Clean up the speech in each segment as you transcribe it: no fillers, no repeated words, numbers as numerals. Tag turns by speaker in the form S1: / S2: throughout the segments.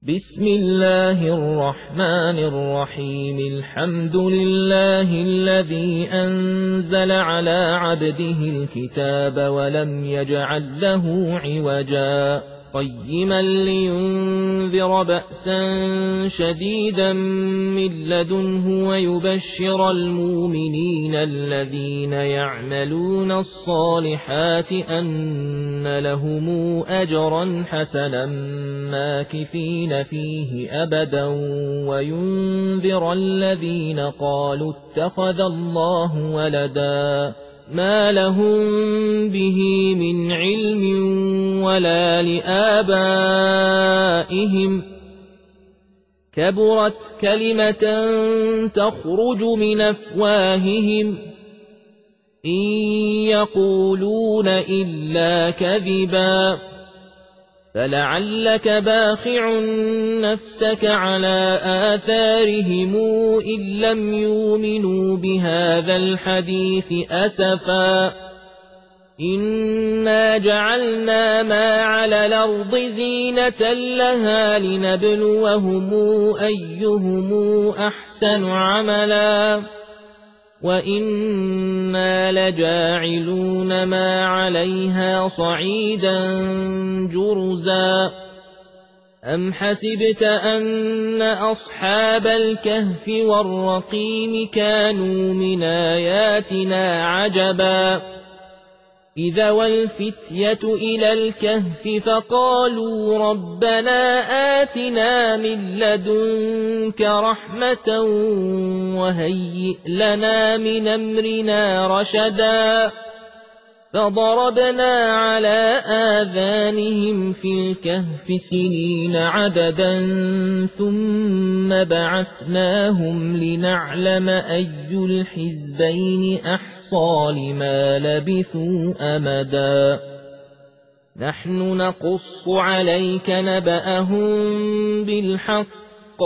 S1: بسم الله الرحمن الرحيم. الحمد لله الذي أنزل على عبده الكتاب ولم يجعل له عوجا قيما لينذر بأسا شديدا من لدنه ويبشر المؤمنين الذين يعملون الصالحات أن لهم أجرا حسنا ماكثين فيه أبدا وينذر الذين قالوا اتخذ الله ولدا ما لهم به من علم ولا لآبائهم كبرت كلمة تخرج من أفواههم إن يقولون إلا كذبا فلعلك باخع نفسك على آثارهم إن لم يؤمنوا بهذا الحديث أسفا إنا جعلنا ما على الأرض زينة لها لنبلوهم أيهم أحسن عملا وإنا لجاعلون ما عليها صعيدا جرزا أم حسبت أن أصحاب الكهف والرقيم كانوا من آياتنا عجبا إذا والفتية إلى الكهف فقالوا ربنا آتنا من لدنك رحمة وهيئ لنا من أمرنا رشدا فضربنا على آذانهم في الكهف سنين عددا ثم بعثناهم لنعلم أي الحزبين أحصى لما لبثوا أمدا نحن نقص عليك نبأهم بالحق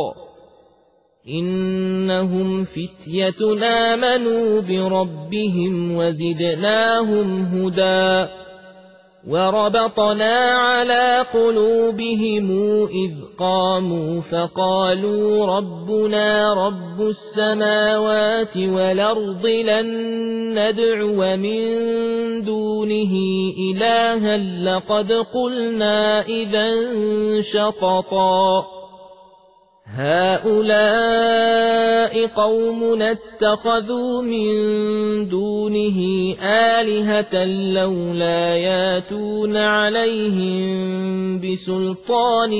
S1: إنهم فتية آمنوا بربهم وزدناهم هدى وربطنا على قلوبهم إذ قاموا فقالوا ربنا رب السماوات والأرض لن ندعو من دونه إلها لقد قلنا إذا شططا هؤلاء قومنا اتخذوا من دونه آلهة لولا ياتون عليهم بسلطان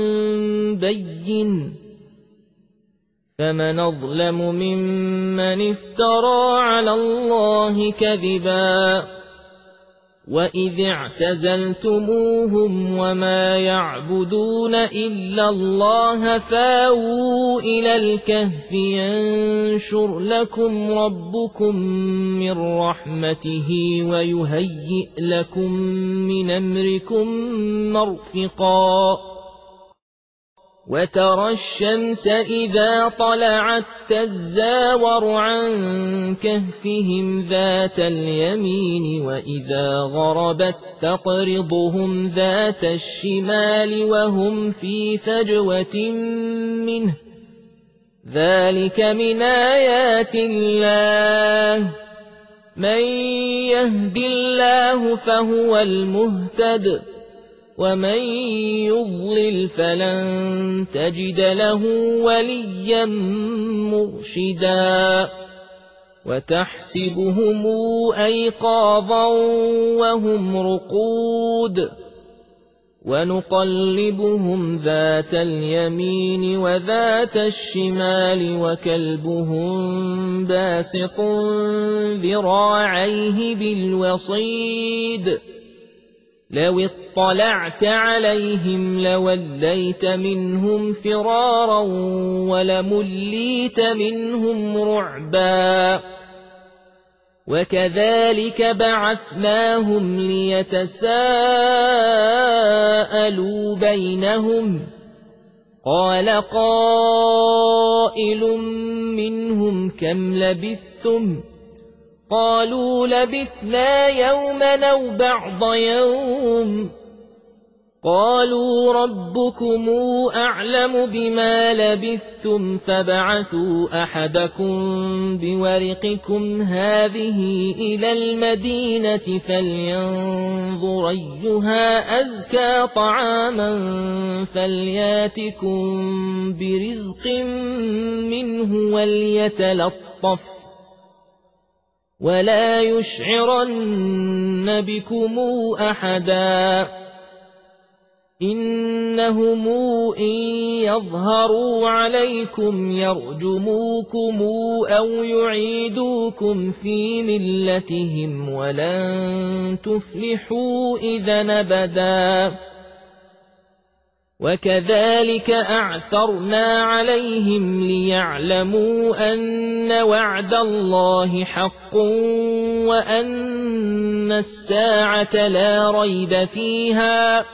S1: بين فمن أظلم ممن افترى على الله كذبا وإذ اعتزلتموهم وما يعبدون إلا الله فاووا إلى الكهف ينشر لكم ربكم من رحمته ويهيئ لكم من أمركم مرفقا وترى الشمس إذا طلعت تزاور عن كهفهم ذات اليمين وإذا غربت تقرضهم ذات الشمال وهم في فجوة منه ذلك من آيات الله من يهد الله فهو المهتد ومن يضلل فلن تجد له وليا مرشدا وتحسبهم أيقاظا وهم رقود ونقلبهم ذات اليمين وذات الشمال وكلبهم باسط ذراعيه بالوصيد لو اطلعت عليهم لوليت منهم فرارا ولمليت منهم رعبا وكذلك بعثناهم ليتساءلوا بينهم قال قائل منهم كم لبثتم قالوا لبثنا يوما أو بعض يوم قالوا ربكم أعلم بما لبثتم فابعثوا أحدكم بورقكم هذه إلى المدينة فلينظر أيها أزكى طعاما فلياتكم برزق منه وليتلطف ولا يشعرن بكم أحدا إنهم إن يظهروا عليكم يرجموكم أو يعيدوكم في ملتهم ولن تفلحوا إذا أبدا وكذلك أعثرنا عليهم ليعلموا أن وعد الله حق وأن الساعة لا ريب فيها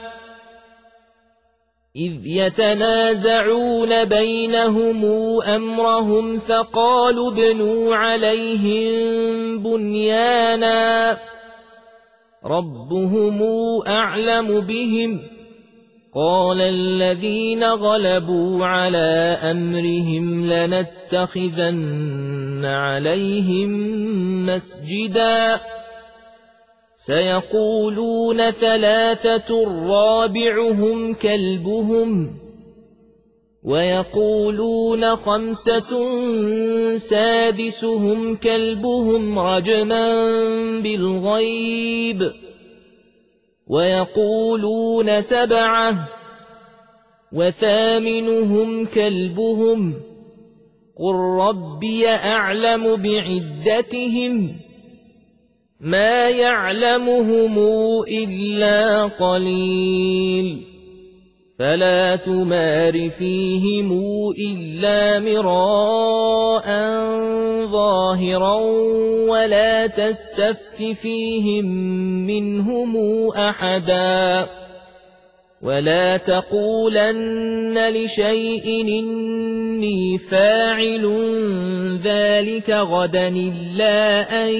S1: إذ يتنازعون بينهم أمرهم فقالوا ابنوا عليهم بنيانا ربهم أعلم بهم قال الذين غلبوا على أمرهم لنتخذن عليهم مسجدا سيقولون ثلاثة رابعهم كلبهم ويقولون خمسة سادسهم كلبهم رجما بالغيب ويقولون سبعة وثامنهم كلبهم قل ربي أعلم بعدتهم ما يعلمهم إلا قليل فلا تمار فيهم إلا مراء ظاهرا ولا تستفت فيهم منهم أحدا ولا تقولن لشيء إني فاعل ذلك غدا إلا أن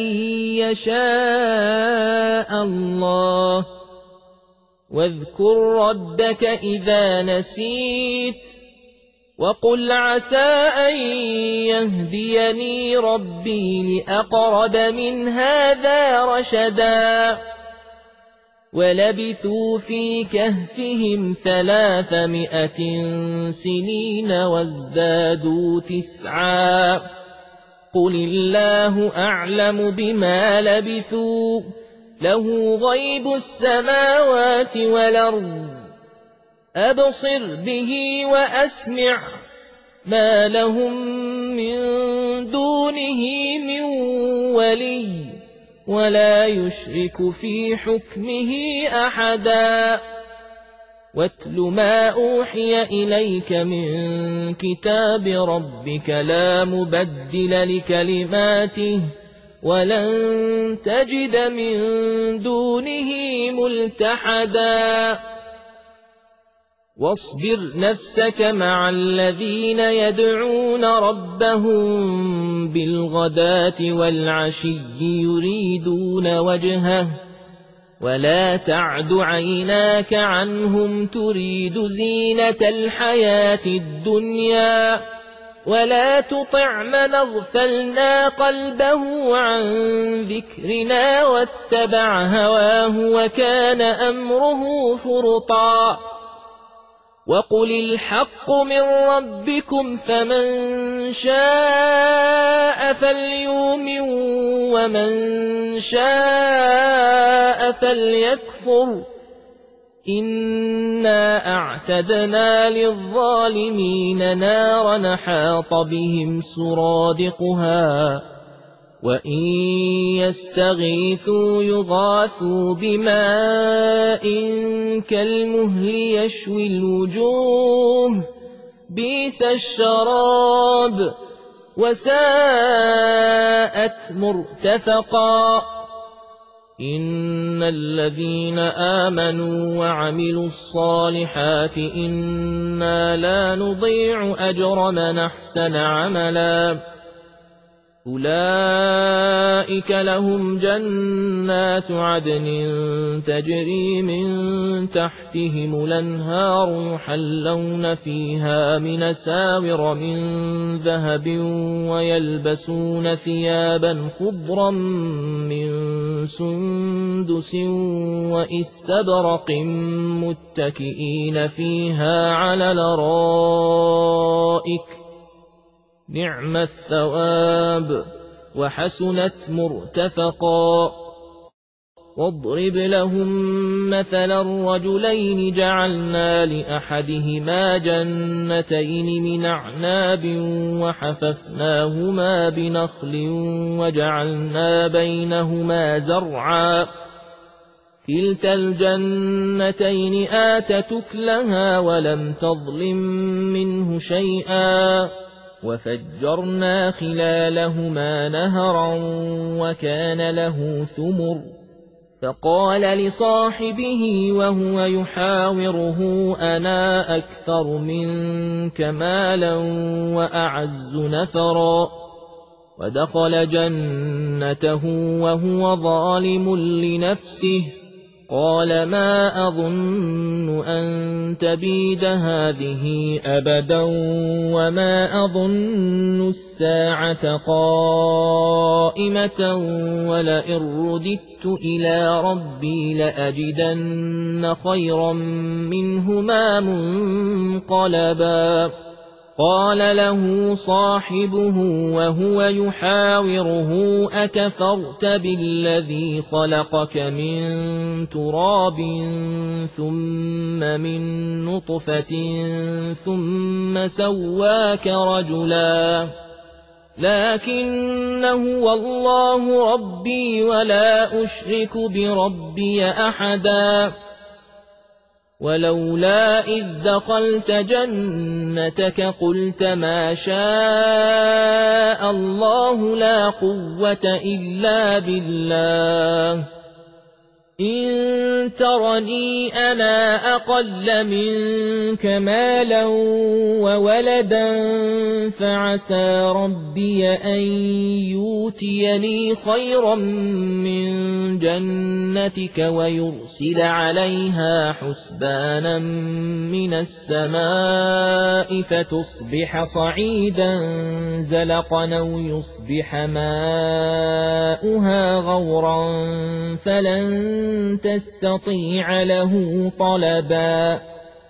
S1: يشاء الله واذكر ربك إذا نسيت وقل عسى أن يهديني ربي لأقرب من هذا رشدا ولبثوا في كهفهم 300 سنين وازدادوا 9 قل الله أعلم بما لبثوا له غيب السماوات والأرض أبصر به وأسمع ما لهم من دونه من ولي ولا يشرك في حكمه أحدا واتل ما أوحي إليك من كتاب ربك لا مبدل لكلماته ولن تجد من دونه ملتحدا واصبر نفسك مع الذين يدعون ربهم بالغداة والعشي يريدون وجهه ولا تعد عيناك عنهم تريد زينة الحياة الدنيا ولا تطع من اغفلنا قلبه عن ذكرنا واتبع هواه وكان أمره فرطا وقل الحق من ربكم فمن شاء فليؤمن ومن شاء فليكفر إنا أعتدنا للظالمين نارا حاط بهم سرادقها وإن يستغيثوا يغاثوا بماء كالمهل يشوي الوجوه بئس الشراب وساءت مرتفقا إن الذين آمنوا وعملوا الصالحات إنا لا نضيع أجر من أحسن عملا أولئك لهم جنات عدن تجري من تحتهم الأنهار يحلون فيها من أساور من ذهب ويلبسون ثيابا خضرا من سندس وإستبرق متكئين فيها على الأرائك نعم الثواب وحسنت مرتفقا واضرب لهم مثلا الرجلين جعلنا لأحدهما جنتين من أعناب وحففناهما بنخل وجعلنا بينهما زرعا كلتا الجنتين آتت أكلها ولم تظلم منه شيئا وفجرنا خلالهما نهرا وكان له ثمر فقال لصاحبه وهو يحاوره أنا أكثر منك مالا وأعز نفرا ودخل جنته وهو ظالم لنفسه قال ما أظن أن تبيد هذه أبدا وما أظن الساعة قائمة ولئن رددت إلى ربي لأجدن خيرا منهما منقلبا قال له صاحبه وهو يحاوره أكفرت بالذي خلقك من تراب ثم من نطفة ثم سواك رجلا لكن هو الله ربي ولا أشرك بربي أحدا ولولا إذ دخلت جنتك قلت ما شاء الله لا قوة إلا بالله إن ترني أنا أقل منك مالا وولدا فعسى ربي أن يؤتيني خيرا من جنتك ويرسل عليها حسبانا من السماء فتصبح صعيدا زلقا أو يصبح ماؤها غورا فلن تستطيع له طلبا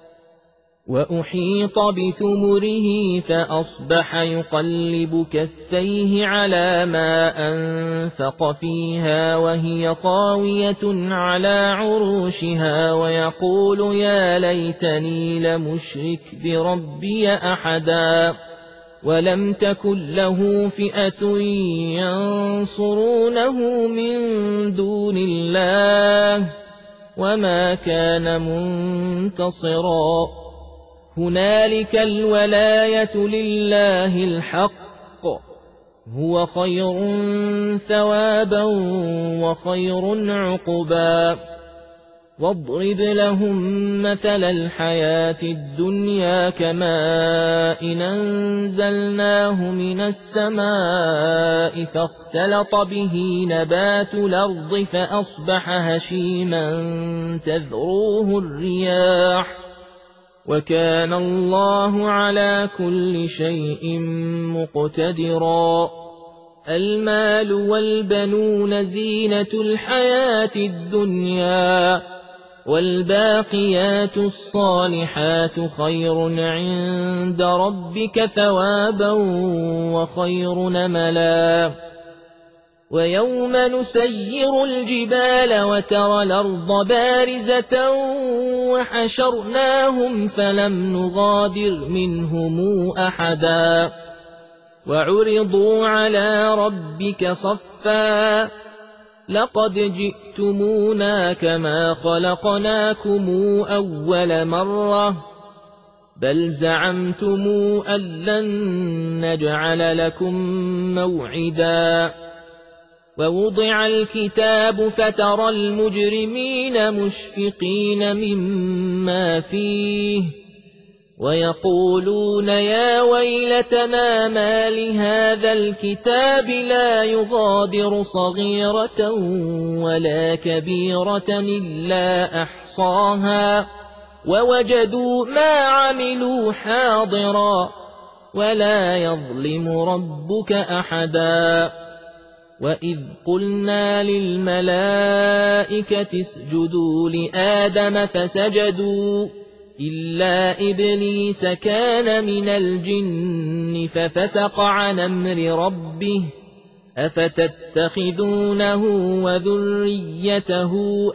S1: وأحيط بثمره فأصبح يقلب كفيه على ما أنفق فيها وهي خاوية على عروشها ويقول يا ليتني لمشرك بربي أحدا ولم تكن له فئة ينصرونه من دون الله وما كان منتصرا هنالك الولاية لله الحق هو خير ثوابا وخير عقبا واضرب لهم مثل الحياة الدنيا كماء أنزلناه من السماء فاختلط به نبات الأرض فأصبح هشيما تذروه الرياح وكان الله على كل شيء مقتدرا المال والبنون زينة الحياة الدنيا والباقيات الصالحات خير عند ربك ثوابا وخير نملا ويوم نسير الجبال وترى الأرض بارزة وحشرناهم فلم نغادر منهم أحدا وعرضوا على ربك صفا لقد جئتمونا كما خلقناكم أول مرة بل زعمتم أن لن نجعل لكم موعدا ووضع الكتاب فترى المجرمين مشفقين مما فيه ويقولون يا ويلتنا ما لهذا الكتاب لا يغادر صغيرة ولا كبيرة إلا أحصاها ووجدوا ما عملوا حاضرا ولا يظلم ربك أحدا وإذ قلنا للملائكة اسجدوا لآدم فسجدوا إلا إبليس كان من الجن ففسق عن أمر ربه أفتتخذونه وذريته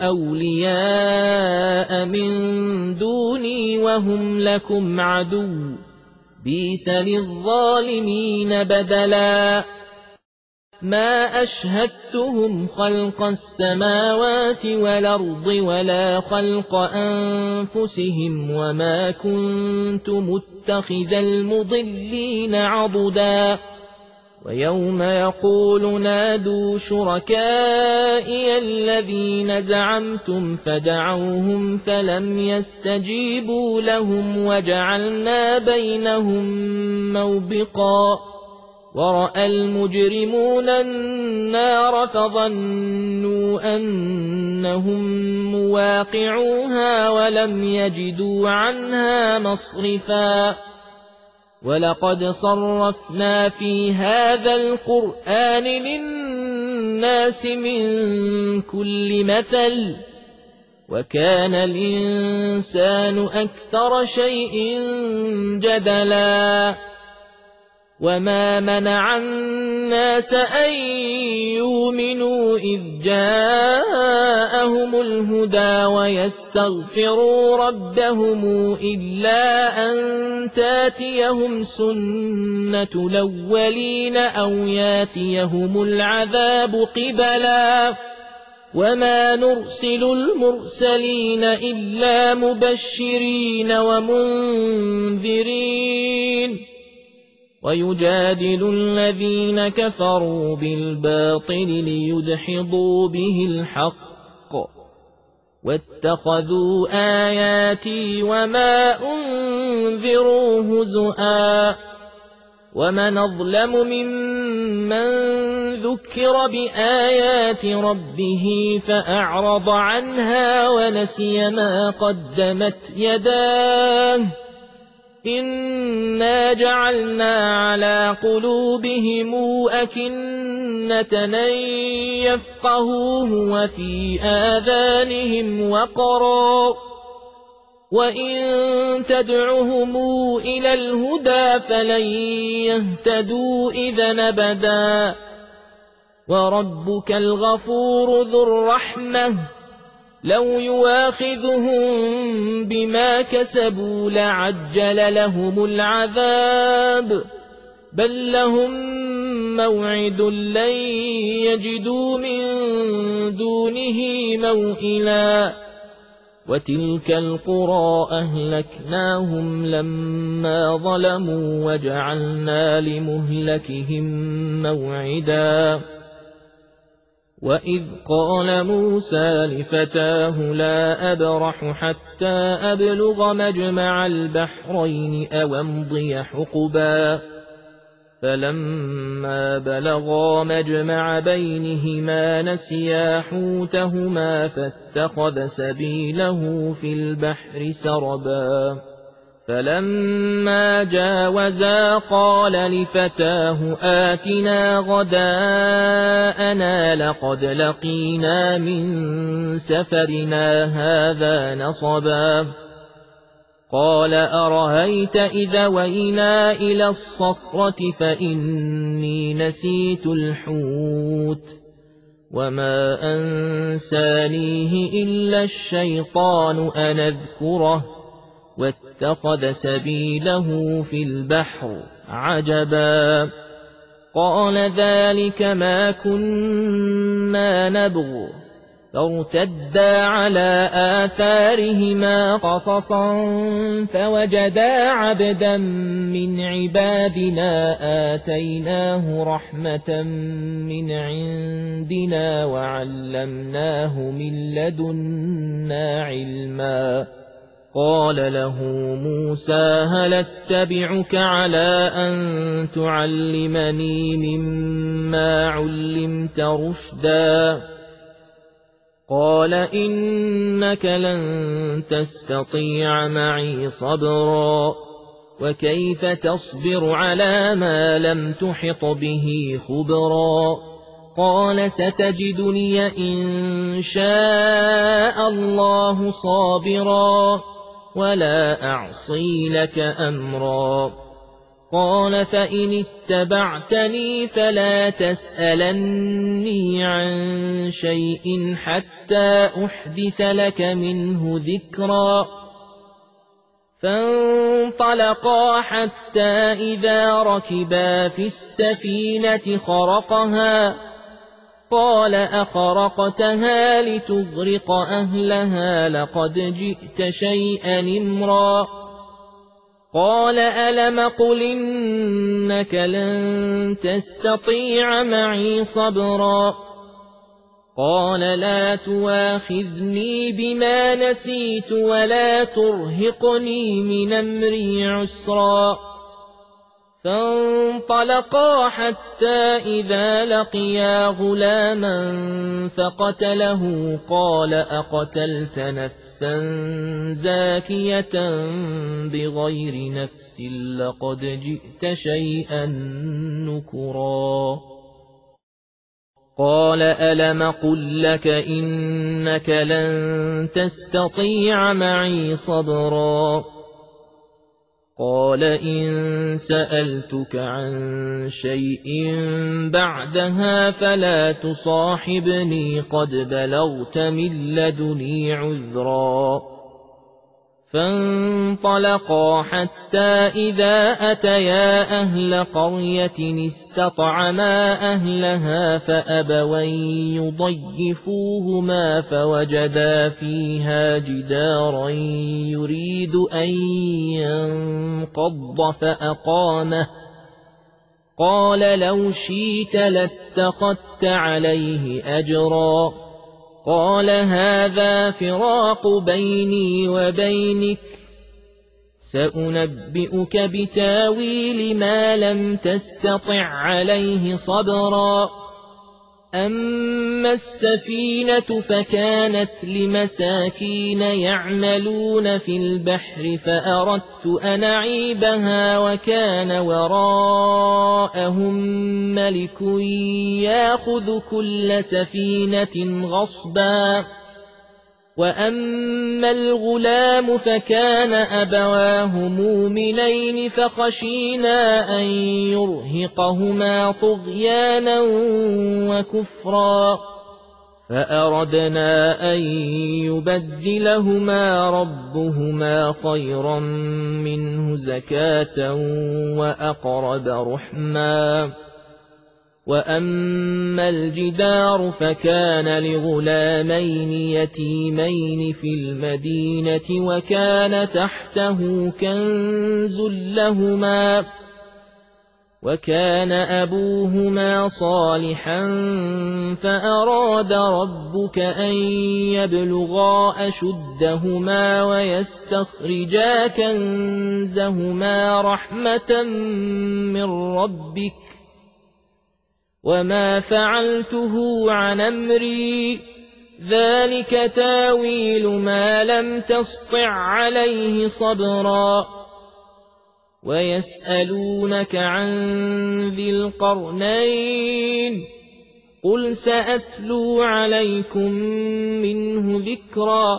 S1: أولياء من دوني وهم لكم عدو بئس للظالمين بدلا ما أشهدتهم خلق السماوات والأرض ولا خلق أنفسهم وما كنت متخذ المضلين عضدا ويوم يقول نادوا شركائي الذين زعمتم فدعوهم فلم يستجيبوا لهم وجعلنا بينهم موبقا ورأى المجرمون النار فظنوا أنهم مواقعوها ولم يجدوا عنها مصرفا ولقد صرفنا في هذا القرآن للناس من كل مثل وكان الإنسان أكثر شيء جدلا وما منع الناس أن يؤمنوا إذ جاءهم الهدى ويستغفروا ربهم إلا أن تاتيهم سنة الأولين أو ياتيهم العذاب قبلا وما نرسل المرسلين إلا مبشرين ومنذرين ويجادل الذين كفروا بالباطل ليدحضوا به الحق واتخذوا آياتي وما أنذروا هزؤا ومن أظلم ممن ذكر بآيات ربه فأعرض عنها ونسي ما قدمت يداه إنا جعلنا على قلوبهم أكنة أن يفقهوه وفي آذانهم وقرا وإن تدعهم إلى الهدى فلن يهتدوا إذا أبدا وربك الغفور ذو الرحمة لو يواخذهم بما كسبوا لعجل لهم العذاب بل لهم موعد لن يجدوا من دونه موئلا وتلك القرى أهلكناهم لما ظلموا وجعلنا لمهلكهم موعدا وإذ قال موسى لفتاه لا أبرح حتى أبلغ مجمع البحرين أو أمضي حقبا فلما بلغا مجمع بينهما نسيا حوتهما فاتخذ سبيله في البحر سربا فلما جاوزا قال لفتاه آتنا غداءنا لقد لقينا من سفرنا هذا نصبا قال أرهيت إذا وينا إلى الصخرة فإني نسيت الحوت وما أنسانيه إلا الشيطان أن أذكره واتخذ سبيله في البحر عجبا قال ذلك ما كنا نبغ فارتدا على آثارهما قصصا فوجدا عبدا من عبادنا آتيناه رحمة من عندنا وعلمناه من لدنا علما قال له موسى هل اتبعك على أن تعلمني مما علمت رشدا قال إنك لن تستطيع معي صبرا وكيف تصبر على ما لم تحط به خبرا قال ستجدني إن شاء الله صابرا ولا أعصي لك أمرا قال فإن اتبعتني فلا تسألني عن شيء حتى أحدث لك منه ذكرا فانطلقا حتى إذا ركبا في السفينة خرقها قال أخرقتها لتغرق أهلها لقد جئت شيئا إمرا قال ألم قل إنك لن تستطيع معي صبرا قال لا تواخذني بما نسيت ولا ترهقني من أمري عسرا فانطلقا حتى إذا لقيا غلاما فقتله قال أقتلت نفسا زاكية بغير نفس لقد جئت شيئا نكرا قال ألم قل لك إنك لن تستطيع معي صبرا قال إن سألتك عن شيء بعدها فلا تصاحبني قد بلغت من لدني عذرا فانطلقا حتى إذا أتيا أهل قرية استطعما أهلها فأبوا يضيفوهما فوجدا فيها جدارا يريد أن ينقض فأقامه قال لو شئت لاتخذت عليه أجرا قال هذا فراق بيني وبينك سأنبئك بتاويل ما لم تستطع عليه صبرا أما السفينة فكانت لمساكين يعملون في البحر فأردت أن أعيبها وكان وراءهم ملك يأخذ كل سفينة غصبا وأما الغلام فكان أبواه مؤمنين فخشينا أن يرهقهما طغيانا وكفرا فأردنا أن يبدلهما ربهما خيرا منه زكاة وأقرب رحما وأما الجدار فكان لغلامين يتيمين في المدينة وكان تحته كنز لهما وكان أبوهما صالحا فأراد ربك أن يبلغا أشدهما ويستخرجا كنزهما رحمة من ربك وما فعلته عن أمري ذلك تاويل ما لم تسطع عليه صبرا ويسألونك عن ذي القرنين قل سأتلو عليكم منه ذكرا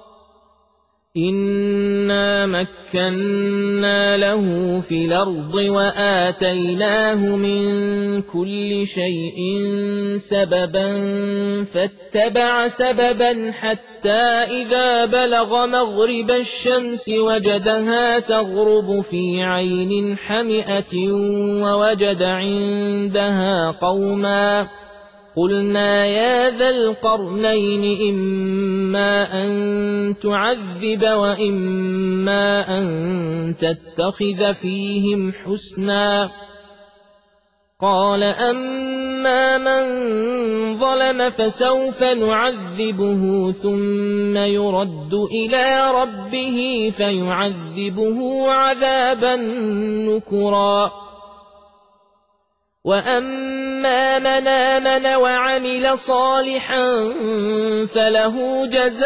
S1: إنا مكنا له في الأرض وآتيناه من كل شيء سببا فاتبع سببا حتى إذا بلغ مغرب الشمس وجدها تغرب في عين حمئة ووجد عندها قوما قلنا يا ذا القرنين إما أن تعذب وإما أن تتخذ فيهم حسنا قال أما من ظلم فسوف نعذبه ثم يرد إلى ربه فيعذبه عذابا نكرا وأما من آمن وعمل صالحا فله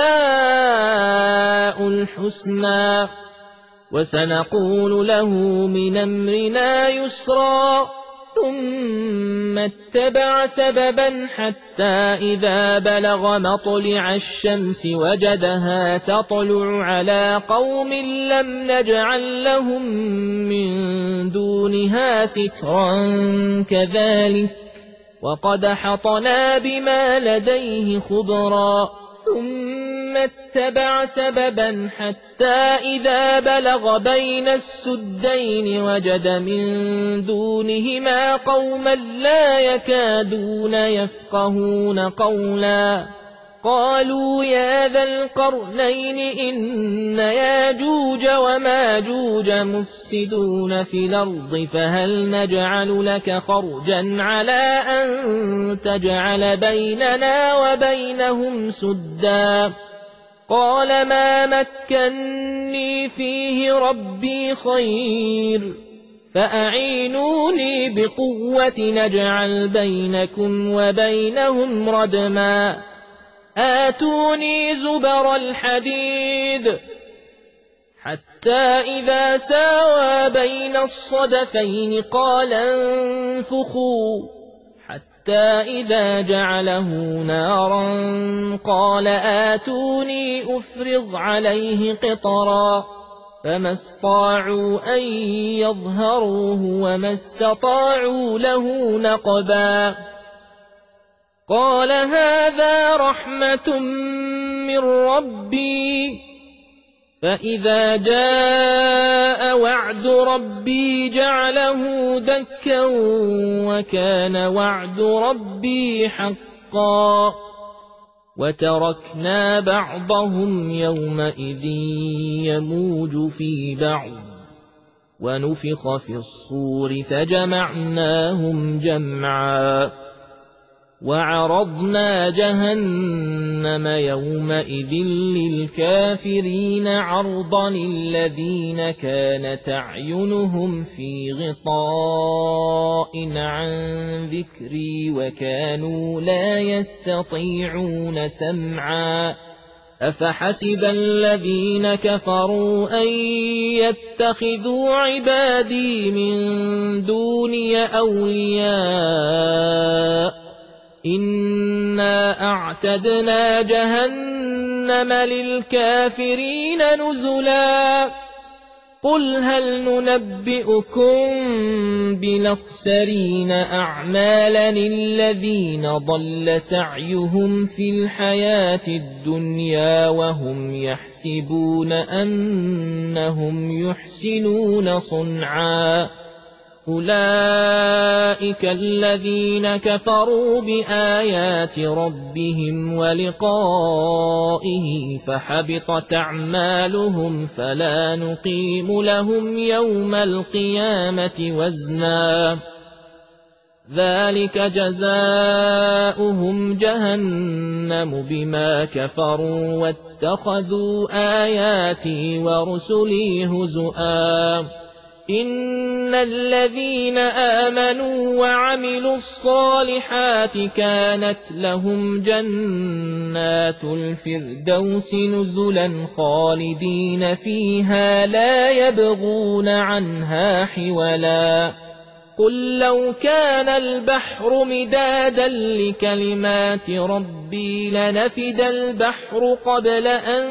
S1: جزاء الحسنى وسنقول له من أمرنا يسرا ثم اتبع سببا حتى إذا بلغ مطلع الشمس وجدها تطلع على قوم لم نجعل لهم من دونها سترا كذلك وقد حطنا بما لديه خبرا ثم اتبع سببا حتى إذا بلغ بين السدين وجد من دونهما قوما لا يكادون يفقهون قولا قالوا يا ذا القرنين إن ياجوج وماجوج مفسدون في الأرض فهل نجعل لك خرجا على أن تجعل بيننا وبينهم سدا قال ما مكني فيه ربي خير فأعينوني بقوة نجعل بينكم وبينهم ردما آتوني زبر الحديد حتى إذا ساوى بين الصدفين قال انفخوا حتى إذا جعله نارا قال آتوني أفرغ عليه قطرا فما استطاعوا أن يظهروه وما استطاعوا له نقبا قال هذا رحمة من ربي فإذا جاء وعد ربي جعله دكا وكان وعد ربي حقا وتركنا بعضهم يومئذ يموج في بعض ونفخ في الصور فجمعناهم جمعا وعرضنا جهنم يومئذ للكافرين عرضا الذين كانت أعينهم في غطاء عن ذكري وكانوا لا يستطيعون سمعا أفحسب الذين كفروا أن يتخذوا عبادي من دوني أولياء إنا أعتدنا جهنم للكافرين نزلا قل هل ننبئكم بالأخسرين أعمالا الذين ضل سعيهم في الحياة الدنيا وهم يحسبون أنهم يحسنون صنعا أولئك الذين كفروا بآيات ربهم ولقائه فحبطت أعمالهم فلا نقيم لهم يوم القيامة وزنا ذلك جزاؤهم جهنم بما كفروا واتخذوا آياتي ورسلي هزؤا إن الذين آمنوا وعملوا الصالحات كانت لهم جنات الفردوس نزلا خالدين فيها لا يبغون عنها حولا قل لو كان البحر مدادا لكلمات ربي لنفد البحر قبل أن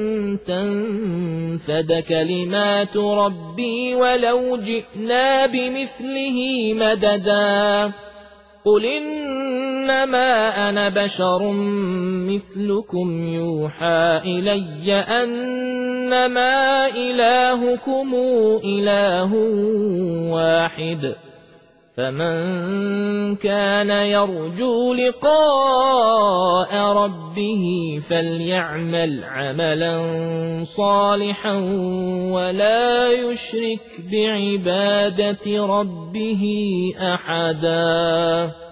S1: تنفد كلمات ربي ولو جئنا بمثله مددا قل إنما أنا بشر مثلكم يوحى إلي أنما إلهكم إله واحد فمن كان يرجو لقاء ربه فليعمل عملا صالحا ولا يشرك بعبادة ربه أحدا.